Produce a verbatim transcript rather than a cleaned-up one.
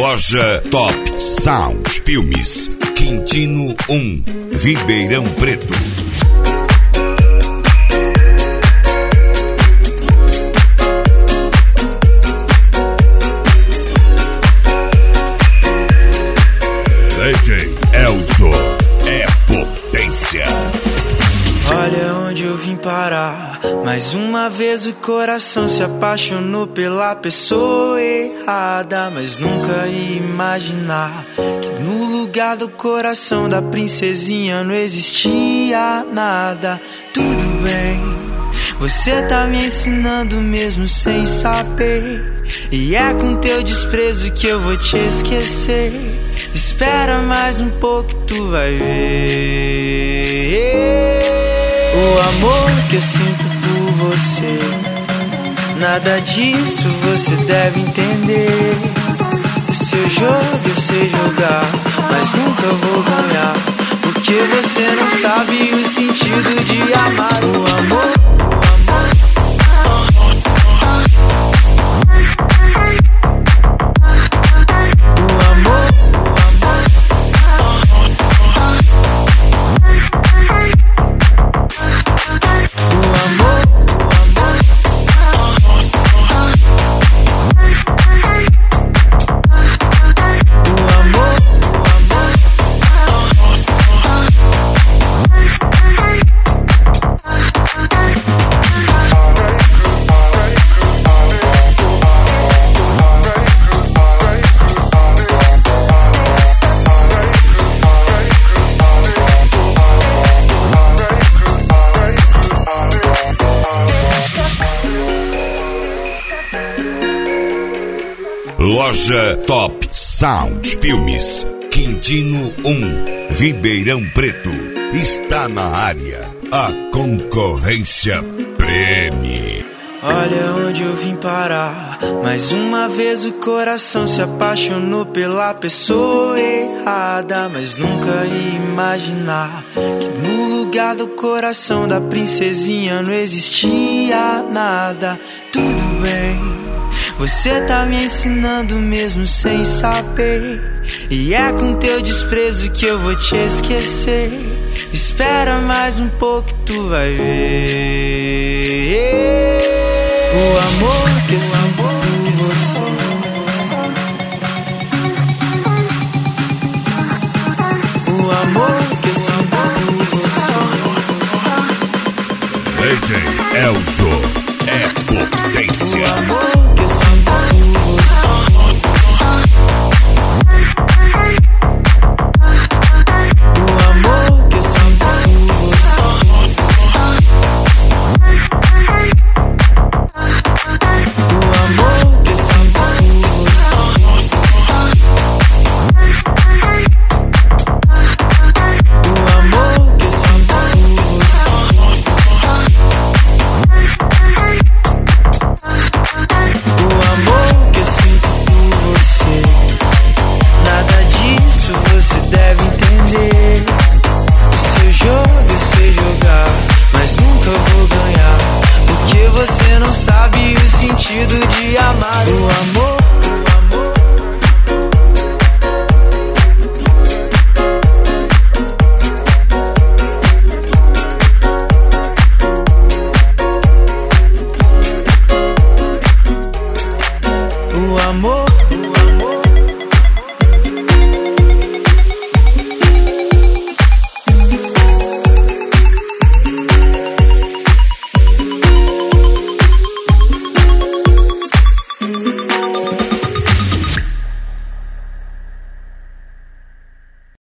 Loja Top Sound Filmes, Quintino um, Ribeirão Preto. D J Elzo é potência. Olha onde eu vim parar. Mais uma vez o coração se apaixonou pela pessoa errada. Mas nunca ia imaginar que no lugar do coração da princesinha não existia nada. Tudo bem, você tá me ensinando mesmo sem saber. E é com teu desprezo que eu vou te esquecer. Espera mais um pouco e tu vai ver o amor que eu sinto por você. Nada disso você deve entender. O seu jogo eu sei jogar, mas nunca vou ganhar, porque você não sabe o sentido de amar. O amor, Loja Top Sound Filmes, Quintino um, Ribeirão Preto. Está na área. A concorrência preme. olha onde eu vim parar. Mais uma vez o coração se apaixonou pela pessoa errada. Mas nunca ia imaginar que no lugar do coração da princesinha não existia nada. Tudo bem, você tá me ensinando mesmo sem saber. E é com teu desprezo que eu vou te esquecer. Espera mais um pouco e tu vai ver o amor que eu sinto por você. O amor que eu sinto por você. D J Elzo